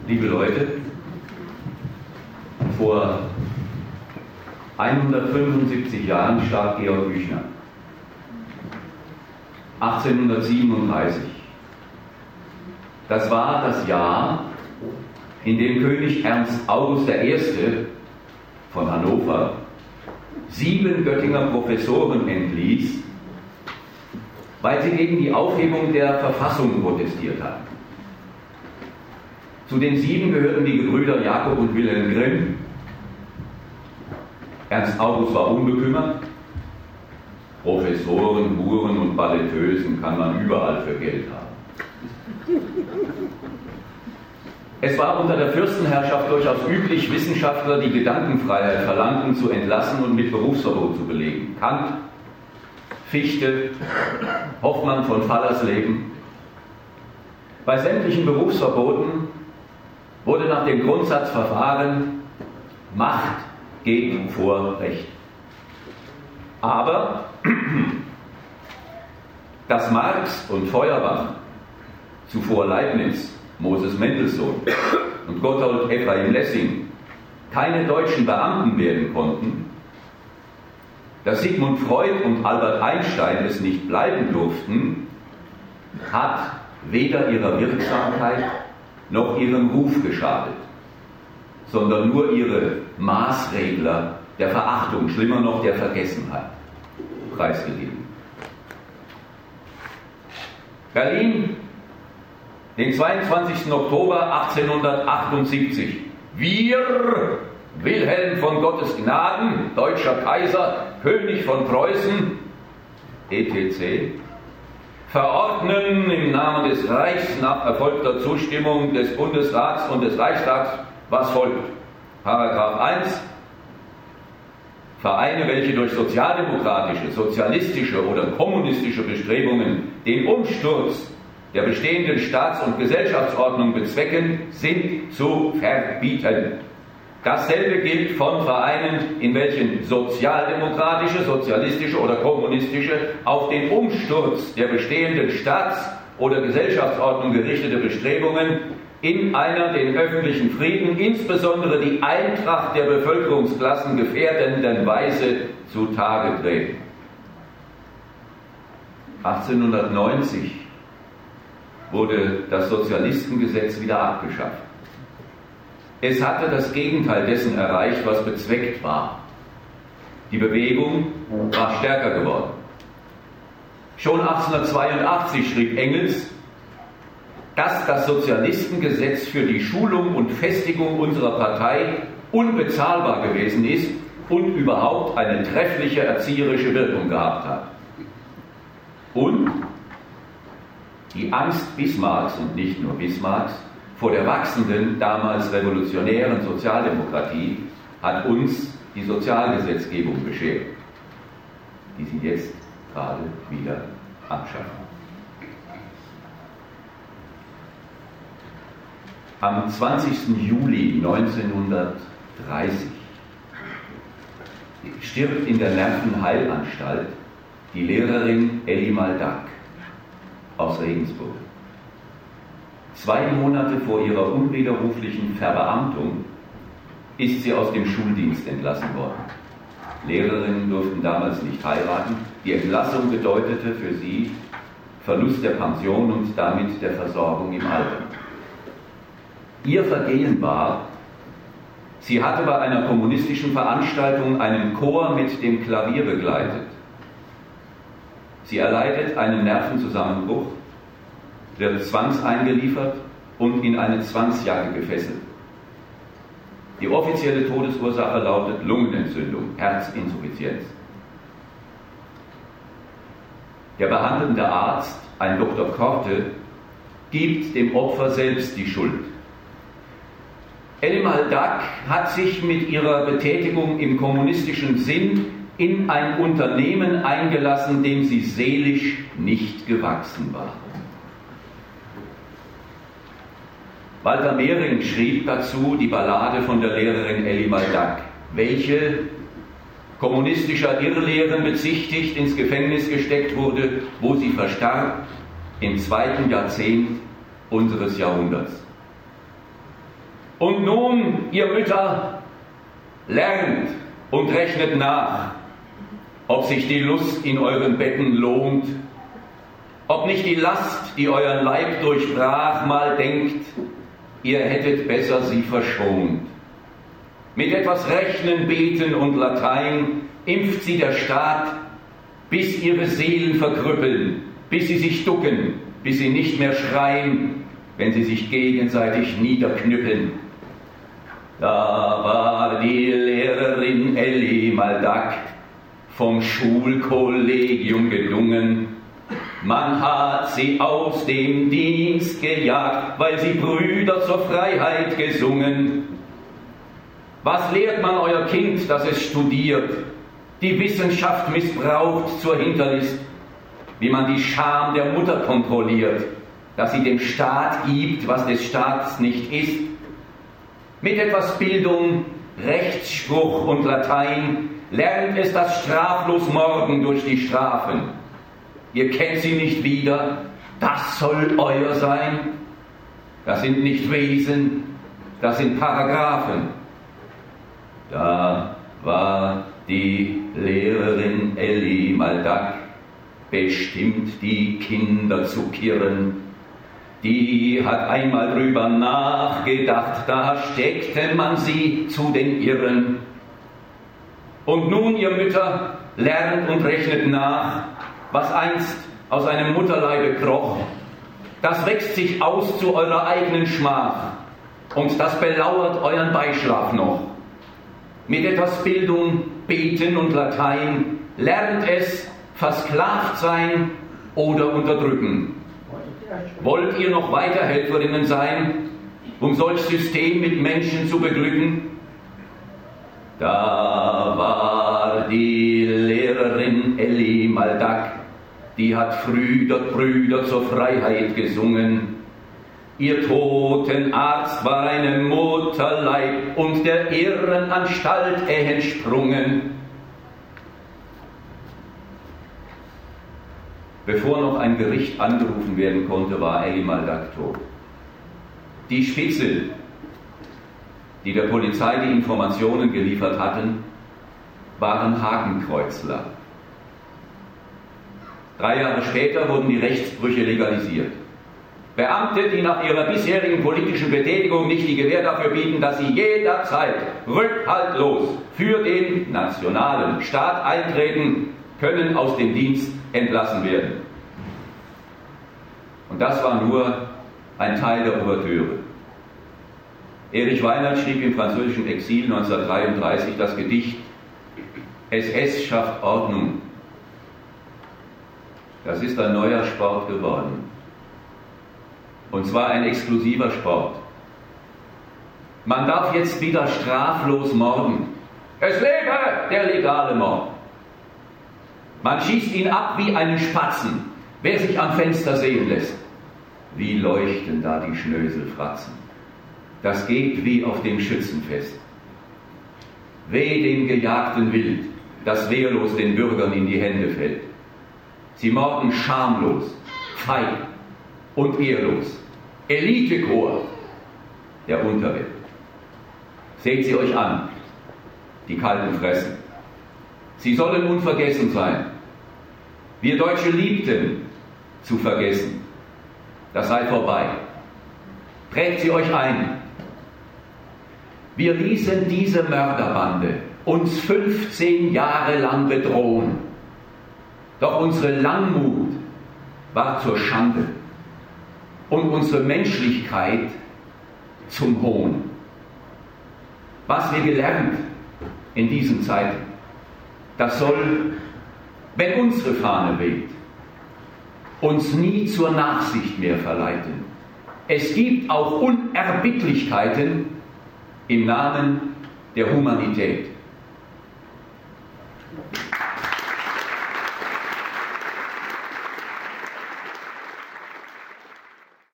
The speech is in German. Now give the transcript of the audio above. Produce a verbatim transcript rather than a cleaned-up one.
Liebe Leute, vor hundertfünfundsiebzig Jahren starb Georg Büchner. achtzehnhundertsiebenunddreißig. Das war das Jahr, in dem König Ernst August der Erste von Hannover sieben Göttinger Professoren entließ, weil sie gegen die Aufhebung der Verfassung protestiert hatten. Zu den sieben gehörten die Gebrüder Jakob und Wilhelm Grimm. Ernst August war unbekümmert. Professoren, Huren und Balletteusen kann man überall für Geld haben. Es war unter der Fürstenherrschaft durchaus üblich, Wissenschaftler, die Gedankenfreiheit verlangten, zu entlassen und mit Berufsverbot zu belegen. Kant, Fichte, Hoffmann von Fallersleben. Bei sämtlichen Berufsverboten wurde nach dem Grundsatz verfahren, Macht geht vor Recht. Aber dass Marx und Feuerbach, zuvor Leibniz, Moses Mendelssohn und Gotthold Ephraim Lessing keine deutschen Beamten werden konnten, dass Sigmund Freud und Albert Einstein es nicht bleiben durften, hat weder ihrer Wirksamkeit noch ihrem Ruf geschadet, sondern nur ihre Maßregler der Verachtung, schlimmer noch der Vergessenheit, preisgegeben. Berlin, den zweiundzwanzigsten Oktober achtzehnhundertachtundsiebzig. Wir, Wilhelm von Gottes Gnaden, deutscher Kaiser, König von Preußen, et cetera, verordnen im Namen des Reichs nach erfolgter Zustimmung des Bundesrats und des Reichstags, was folgt. Paragraph eins. Vereine, welche durch sozialdemokratische, sozialistische oder kommunistische Bestrebungen den Umsturz der bestehenden Staats- und Gesellschaftsordnung bezwecken, sind zu verbieten. Dasselbe gilt von Vereinen, in welchen sozialdemokratische, sozialistische oder kommunistische auf den Umsturz der bestehenden Staats- oder Gesellschaftsordnung gerichtete Bestrebungen in einer den öffentlichen Frieden, insbesondere die Eintracht der Bevölkerungsklassen gefährdenden Weise zutage treten. achtzehnhundertneunzig wurde das Sozialistengesetz wieder abgeschafft. Es hatte das Gegenteil dessen erreicht, was bezweckt war. Die Bewegung war stärker geworden. Schon achtzehnhundertzweiundachtzig schrieb Engels, dass das Sozialistengesetz für die Schulung und Festigung unserer Partei unbezahlbar gewesen ist und überhaupt eine treffliche erzieherische Wirkung gehabt hat. Und die Angst Bismarcks und nicht nur Bismarcks vor der wachsenden, damals revolutionären Sozialdemokratie hat uns die Sozialgesetzgebung beschert, die sie jetzt gerade wieder abschaffen. Am zwanzigsten Juli neunzehnhundertdreißig stirbt in der Nervenheilanstalt die Lehrerin Elli Maldack aus Regensburg. Zwei Monate vor ihrer unwiderruflichen Verbeamtung ist sie aus dem Schuldienst entlassen worden. Lehrerinnen durften damals nicht heiraten. Die Entlassung bedeutete für sie Verlust der Pension und damit der Versorgung im Alter. Ihr Vergehen war, sie hatte bei einer kommunistischen Veranstaltung einen Chor mit dem Klavier begleitet. Sie erleidet einen Nervenzusammenbruch, wird zwangseingeliefert und in eine Zwangsjacke gefesselt. Die offizielle Todesursache lautet Lungenentzündung, Herzinsuffizienz. Der behandelnde Arzt, ein Doktor Korte, gibt dem Opfer selbst die Schuld. Elli Maldack hat sich mit ihrer Betätigung im kommunistischen Sinn in ein Unternehmen eingelassen, dem sie seelisch nicht gewachsen war. Walter Mehring schrieb dazu die Ballade von der Lehrerin Elli Maldack, welche kommunistischer Irrlehren bezichtigt ins Gefängnis gesteckt wurde, wo sie verstarb im zweiten Jahrzehnt unseres Jahrhunderts. Und nun, ihr Mütter, lernt und rechnet nach, ob sich die Lust in euren Betten lohnt, ob nicht die Last, die euren Leib durchbrach, mal denkt, ihr hättet besser sie verschont. Mit etwas Rechnen, Beten und Latein impft sie der Staat, bis ihre Seelen verkrüppeln, bis sie sich ducken, bis sie nicht mehr schreien, wenn sie sich gegenseitig niederknüppeln. Da war die Lehrerin Elli Maldack vom Schulkollegium gedungen. Man hat sie aus dem Dienst gejagt, weil sie Brüder zur Freiheit gesungen. Was lehrt man euer Kind, dass es studiert, die Wissenschaft missbraucht zur Hinterlist, wie man die Scham der Mutter kontrolliert, dass sie dem Staat gibt, was des Staats nicht ist? Mit etwas Bildung, Rechtsspruch und Latein lernt es das straflos Morden durch die Strafen. Ihr kennt sie nicht wieder, das soll euer sein. Das sind nicht Wesen, das sind Paragraphen. Da war die Lehrerin Elli Maldack bestimmt, die Kinder zu kirren. Die hat einmal drüber nachgedacht, da steckte man sie zu den Irren. Und nun, ihr Mütter, lernt und rechnet nach, was einst aus einem Mutterleibe kroch. Das wächst sich aus zu eurer eigenen Schmach, und das belauert euren Beischlaf noch. Mit etwas Bildung, Beten und Latein lernt es versklavt sein oder unterdrücken. Wollt ihr noch weiter Helferinnen sein, um solch System mit Menschen zu beglücken? Da war die Lehrerin Elli Maldack, die hat früher Brüder zur Freiheit gesungen. Ihr Totenarzt war eine Mutterleib und der Irrenanstalt entsprungen. Bevor noch ein Gericht angerufen werden konnte, war Elli Maldack tot. Die Spitzel, die der Polizei die Informationen geliefert hatten, waren Hakenkreuzler. Drei Jahre später wurden die Rechtsbrüche legalisiert. Beamte, die nach ihrer bisherigen politischen Betätigung nicht die Gewähr dafür bieten, dass sie jederzeit rückhaltlos für den nationalen Staat eintreten, können aus dem Dienst entlassen werden. Und das war nur ein Teil der Ouvertüre. Erich Weinert schrieb im französischen Exil neunzehnhundertdreiunddreißig das Gedicht S S schafft Ordnung. Das ist ein neuer Sport geworden. Und zwar ein exklusiver Sport. Man darf jetzt wieder straflos morden. Es lebe der legale Mord. Man schießt ihn ab wie einen Spatzen, wer sich am Fenster sehen lässt. Wie leuchten da die Schnöselfratzen. Das geht wie auf dem Schützenfest. Weh dem gejagten Wild, das wehrlos den Bürgern in die Hände fällt. Sie morden schamlos, feig und ehrlos. Elitekorps der Unterwelt. Seht sie euch an, die kalten Fressen. Sie sollen unvergessen sein. Wir Deutsche liebten zu vergessen. Das sei vorbei. Prägt sie euch ein. Wir ließen diese Mörderbande uns fünfzehn Jahre lang bedrohen. Doch unsere Langmut war zur Schande und unsere Menschlichkeit zum Hohn. Was wir gelernt in diesen Zeiten, das soll, wenn unsere Fahne weht, uns nie zur Nachsicht mehr verleiten. Es gibt auch Unerbittlichkeiten im Namen der Humanität.